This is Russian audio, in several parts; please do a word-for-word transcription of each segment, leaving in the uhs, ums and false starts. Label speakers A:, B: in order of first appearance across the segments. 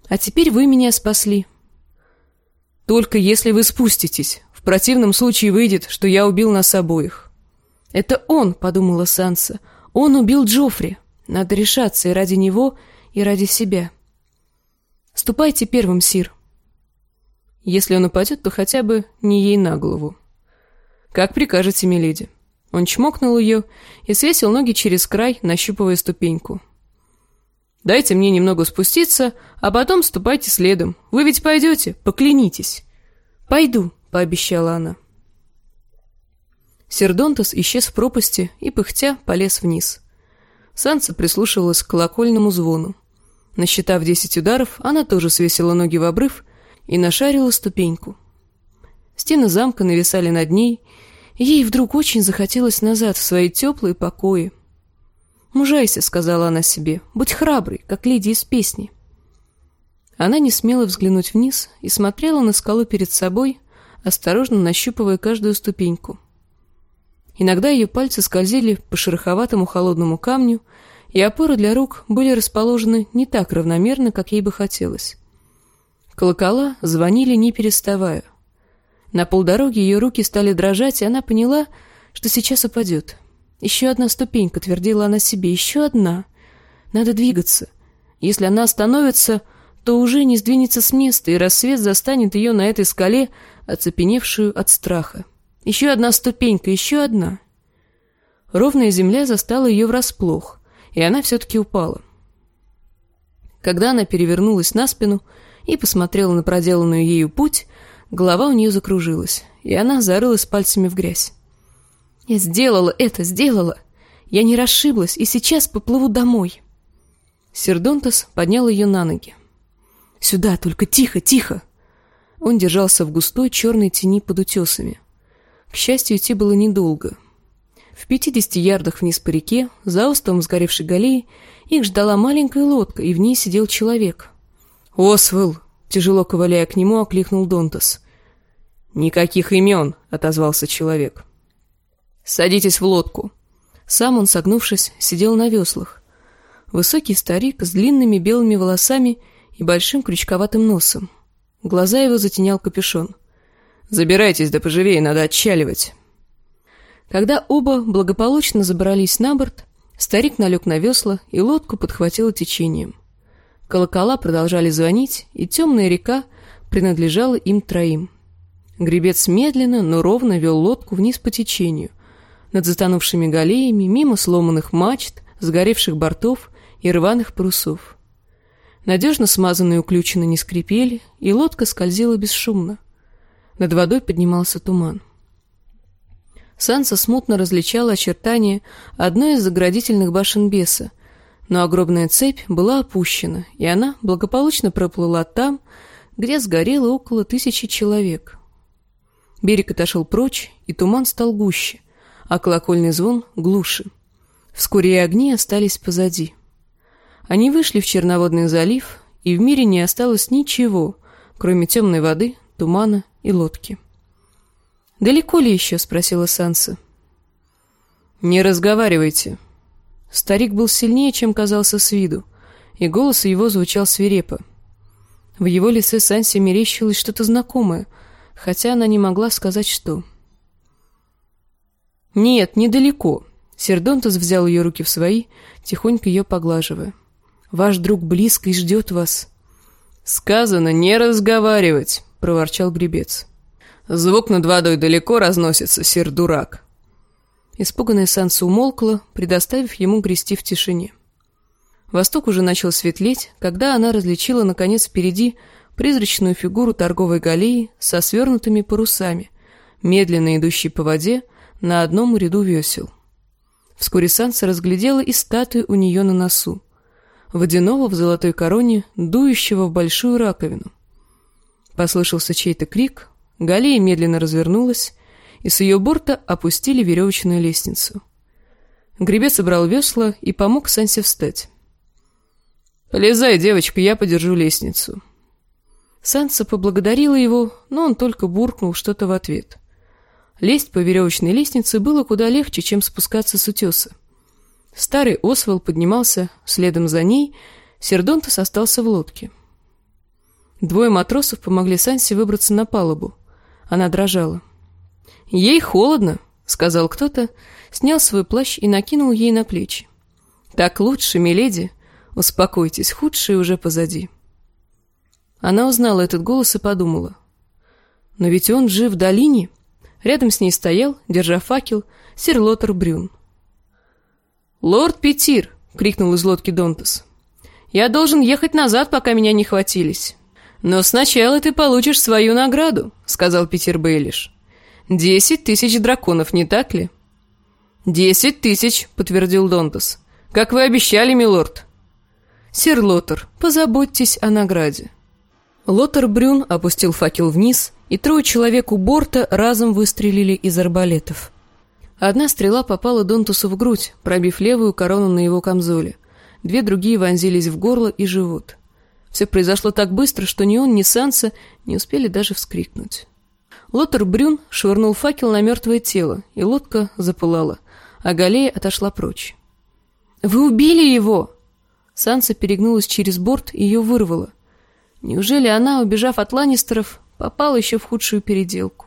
A: А теперь вы меня спасли. Только если вы спуститесь. В противном случае выйдет, что я убил нас обоих. Это он, подумала Санса. Он убил Джоффри. Надо решаться и ради него, и ради себя. Ступайте первым, сир. Если он упадет, то хотя бы не ей на голову. Как прикажете, миледи. Он чмокнул ее и свесил ноги через край, нащупывая ступеньку. Дайте мне немного спуститься, а потом ступайте следом. Вы ведь пойдете, поклянитесь. Пойду, пообещала она. Сердонтес исчез в пропасти и, пыхтя, полез вниз. Санса прислушивалась к колокольному звону. Насчитав десять ударов, она тоже свесила ноги в обрыв и нашарила ступеньку. Стены замка нависали над ней, и ей вдруг очень захотелось назад в свои теплые покои. «Мужайся», — сказала она себе, — «будь храброй, как леди из песни». Она не смела взглянуть вниз и смотрела на скалу перед собой, осторожно нащупывая каждую ступеньку. Иногда ее пальцы скользили по шероховатому холодному камню, и опоры для рук были расположены не так равномерно, как ей бы хотелось. Колокола звонили, не переставая. На полдороги ее руки стали дрожать, и она поняла, что сейчас упадет. Еще одна ступенька, твердила она себе, еще одна. Надо двигаться. Если она остановится, то уже не сдвинется с места, и рассвет застанет ее на этой скале, оцепеневшую от страха. Еще одна ступенька, еще одна. Ровная земля застала ее врасплох, и она все-таки упала. Когда она перевернулась на спину и посмотрела на проделанную ею путь, голова у нее закружилась, и она зарылась пальцами в грязь. «Я сделала это, сделала! Я не расшиблась, и сейчас поплыву домой!» Сердонтес поднял ее на ноги. «Сюда, только тихо, тихо!» Он держался в густой черной тени под утесами. К счастью, идти было недолго. В пятидесяти ярдах вниз по реке, за островом сгоревшей галеи, их ждала маленькая лодка, и в ней сидел человек. «Освелл!» — тяжело ковыляя к нему, окликнул Донтас. «Никаких имен!» — отозвался человек. «Садитесь в лодку». Сам он, согнувшись, сидел на веслах. Высокий старик с длинными белыми волосами и большим крючковатым носом. Глаза его затенял капюшон. «Забирайтесь, да поживее, надо отчаливать». Когда оба благополучно забрались на борт, старик налег на весла, и лодку подхватило течением. Колокола продолжали звонить, и темная река принадлежала им троим. Гребец медленно, но ровно вел лодку вниз по течению, над затонувшими галеями, мимо сломанных мачт, сгоревших бортов и рваных парусов. Надежно смазанные уключины не скрипели, и лодка скользила бесшумно. Над водой поднимался туман. Санса смутно различала очертания одной из заградительных башен беса, но огромная цепь была опущена, и она благополучно проплыла там, где сгорело около тысячи человек. Берег отошел прочь, и туман стал гуще, а колокольный звон глуше. Вскоре и огни остались позади. Они вышли в Черноводный залив, и в мире не осталось ничего, кроме темной воды, тумана и лодки. «Далеко ли еще?» — спросила Санса. «Не разговаривайте». Старик был сильнее, чем казался с виду, и голос его звучал свирепо. В его лице Сансе мерещилось что-то знакомое, хотя она не могла сказать, что. «Нет, недалеко». Сердонтес взял ее руки в свои, тихонько ее поглаживая. «Ваш друг близко и ждет вас». «Сказано не разговаривать», — проворчал гребец. «Звук над водой далеко разносится, сир-дурак». Испуганная Санса умолкла, предоставив ему грести в тишине. Восток уже начал светлеть, когда она различила, наконец, впереди призрачную фигуру торговой галеи со свернутыми парусами, медленно идущей по воде на одном ряду весел. Вскоре Санса разглядела и статую у нее на носу, водяного в золотой короне, дующего в большую раковину. Послышался чей-то крик, галея медленно развернулась, и с ее борта опустили веревочную лестницу. Гребец собрал весла и помог Сансе встать. «Полезай, девочка, я подержу лестницу». Санса поблагодарила его, но он только буркнул что-то в ответ. Лезть по веревочной лестнице было куда легче, чем спускаться с утеса. Старый Освелл поднимался следом за ней, Сердонтес остался в лодке. Двое матросов помогли Сансе выбраться на палубу. Она дрожала. «Ей холодно», — сказал кто-то, снял свой плащ и накинул ей на плечи. «Так лучше, миледи. Успокойтесь, худшее уже позади». Она узнала этот голос и подумала. «Но ведь он жив в долине». Рядом с ней стоял, держа факел, сир Лотар Брюн. «Лорд Питир!» — крикнул из лодки Донтас. «Я должен ехать назад, пока меня не хватились». «Но сначала ты получишь свою награду», — сказал Питер Бейлиш. «Десять тысяч драконов, не так ли?» «Десять тысяч», — подтвердил Донтас. «Как вы обещали, милорд». «Сир Лотар, позаботьтесь о награде». Лотар Брюн опустил факел вниз, и трое человек у борта разом выстрелили из арбалетов. Одна стрела попала Донтасу в грудь, пробив левую корону на его камзоле. Две другие вонзились в горло и живот. Все произошло так быстро, что ни он, ни Санса не успели даже вскрикнуть. Лотар Брюн швырнул факел на мертвое тело, и лодка запылала, а галея отошла прочь. «Вы убили его!» Санса перегнулась через борт и ее вырвало. Неужели она, убежав от ланнистеров, попала еще в худшую переделку?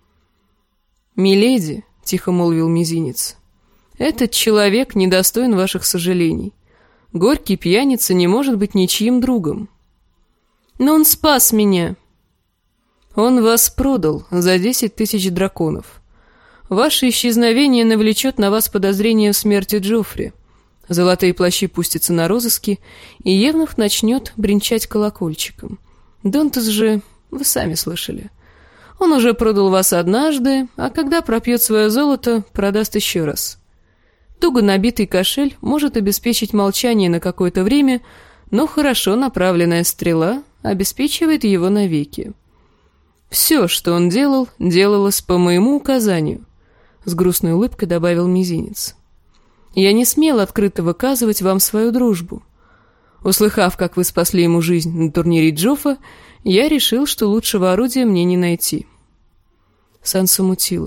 A: «Миледи», — тихо молвил мизинец, — «этот человек недостоин ваших сожалений. Горький пьяница не может быть ничьим другом». «Но он спас меня». «Он вас продал за десять тысяч драконов. Ваше исчезновение навлечет на вас подозрение в смерти Джоффри. Золотые плащи пустятся на розыски, и Евнух начнет бренчать колокольчиком. Донтас же, вы сами слышали. Он уже продал вас однажды, а когда пропьет свое золото, продаст еще раз. Туго набитый кошель может обеспечить молчание на какое-то время, но хорошо направленная стрела обеспечивает его навеки. Все, что он делал, делалось по моему указанию», — с грустной улыбкой добавил мизинец. «Я не смел открыто выказывать вам свою дружбу. Услыхав, как вы спасли ему жизнь на турнире Джоффа, я решил, что лучшего орудия мне не найти». Санса мутила.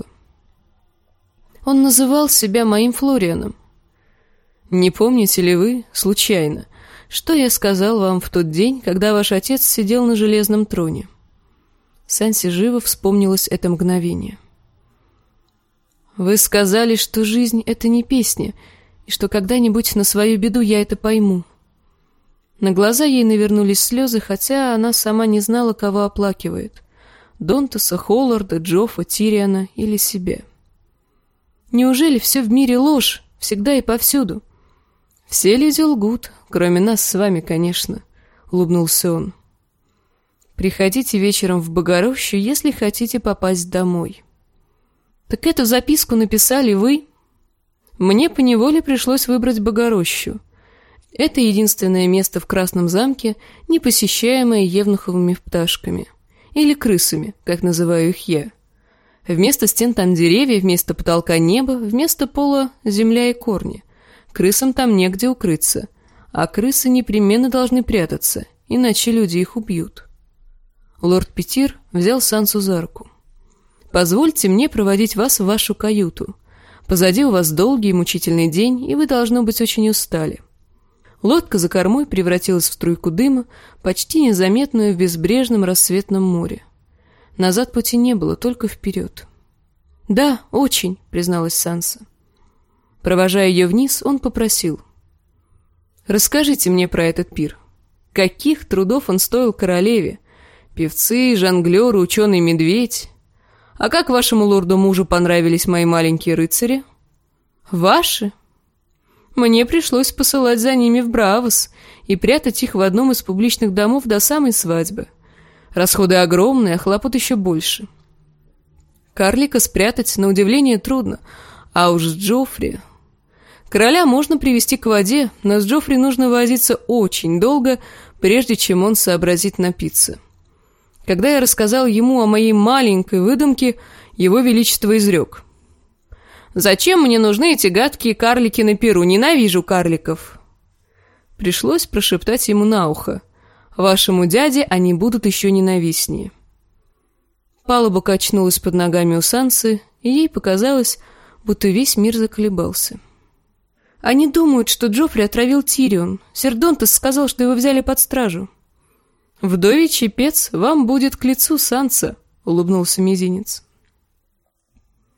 A: «Он называл себя моим Флорианом. Не помните ли вы, случайно, что я сказал вам в тот день, когда ваш отец сидел на железном троне?» Сансе живо вспомнилось это мгновение. «Вы сказали, что жизнь — это не песня, и что когда-нибудь на свою беду я это пойму». На глаза ей навернулись слезы, хотя она сама не знала, кого оплакивает — Донтаса, Холларда, Джоффа, Тириана или себя. «Неужели все в мире ложь, всегда и повсюду?» «Все люди лгут, кроме нас с вами, конечно», — улыбнулся он. «Приходите вечером в Богорощу, если хотите попасть домой». «Так эту записку написали вы?» «Мне поневоле пришлось выбрать Богорощу. Это единственное место в Красном замке, не посещаемое евнуховыми пташками. Или крысами, как называю их я. Вместо стен там деревья, вместо потолка небо, вместо пола земля и корни. Крысам там негде укрыться, а крысы непременно должны прятаться, иначе люди их убьют». Лорд Питир взял Сансу за руку. «Позвольте мне проводить вас в вашу каюту. Позади у вас долгий и мучительный день, и вы, должно быть, очень устали». Лодка за кормой превратилась в струйку дыма, почти незаметную в безбрежном рассветном море. Назад пути не было, только вперед. «Да, очень», — призналась Санса. Провожая ее вниз, он попросил: «Расскажите мне про этот пир. Каких трудов он стоил королеве? Певцы, жонглеры, ученый-медведь. А как вашему лорду-мужу понравились мои маленькие рыцари?» «Ваши? Мне пришлось посылать за ними в Бравос и прятать их в одном из публичных домов до самой свадьбы. Расходы огромные, а хлопот еще больше. Карлика спрятать, на удивление, трудно, а уж с Джоффри... Короля можно привести к воде, но с Джоффри нужно возиться очень долго, прежде чем он сообразит напиться. Когда я рассказал ему о моей маленькой выдумке, его величество изрек: «Зачем мне нужны эти гадкие карлики на перу? Ненавижу карликов!» Пришлось прошептать ему на ухо: «Вашему дяде они будут еще ненавистнее». Палуба качнулась под ногами у Сансы, и ей показалось, будто весь мир заколебался. «Они думают, что Джоффри отравил Тирион. Сир Донтас сказал, что его взяли под стражу». «Вдовий чепец вам будет к лицу, Санса», — улыбнулся Мизинец.